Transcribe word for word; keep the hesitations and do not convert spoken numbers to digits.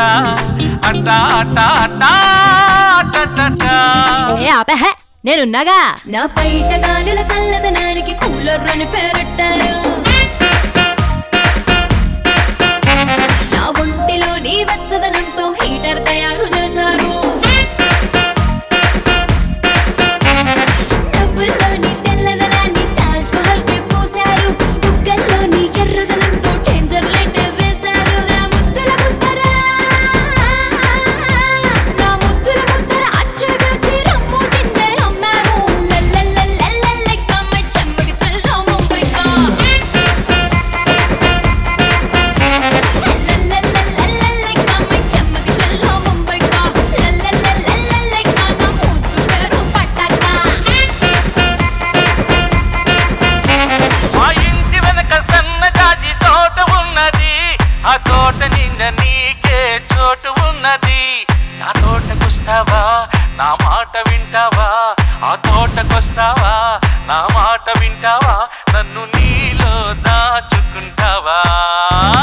అట్టా అట్టా అట్టా అట్టా. ఏ ఆపే నేనున్నాగా. నా బయట గాలుల చల్లదనానికి కూలర్ అని పేరెట్టారు. నా ఒంటిలో నీ వెచ్చదనంతో హీటర్ తయారు చేశారు. నవ్వుల్లోని తెల్లదనాన్ని తాజ్ మహల్ కి పూశారు. బుగ్గల్లోని ఎర్రదనంతో డేంజర్ లైట్ వేశారు. నా ముద్దుల ముద్దర నా ముద్దుల ముద్దర అచ్చు వేసి రమ్ము జిన్నే అమ్మారు. లల్లల్లల్లల్లల్లై కమ్మై చెమ్మకి చల్లో ముంబైకా. లల్లల్లల్లల్లల్లై కమ్మై చెమ్మకి చల్లో ముంబైకా. లల్లల్లల్లల్లల్లై కానా ముద్దు పేరు పట్టాక. మా ఇంటి వెనక సన్నజాజి తోట ఉన్నది. ఆ తోట నిండా నీకే చోటు ఉన్నది. ఆ తోటకొస్తావా నా మాట వింటావా? ఆ తోటకొస్తావా నా మాట వింటావా? నన్ను నీలో దాచుకుంటావా?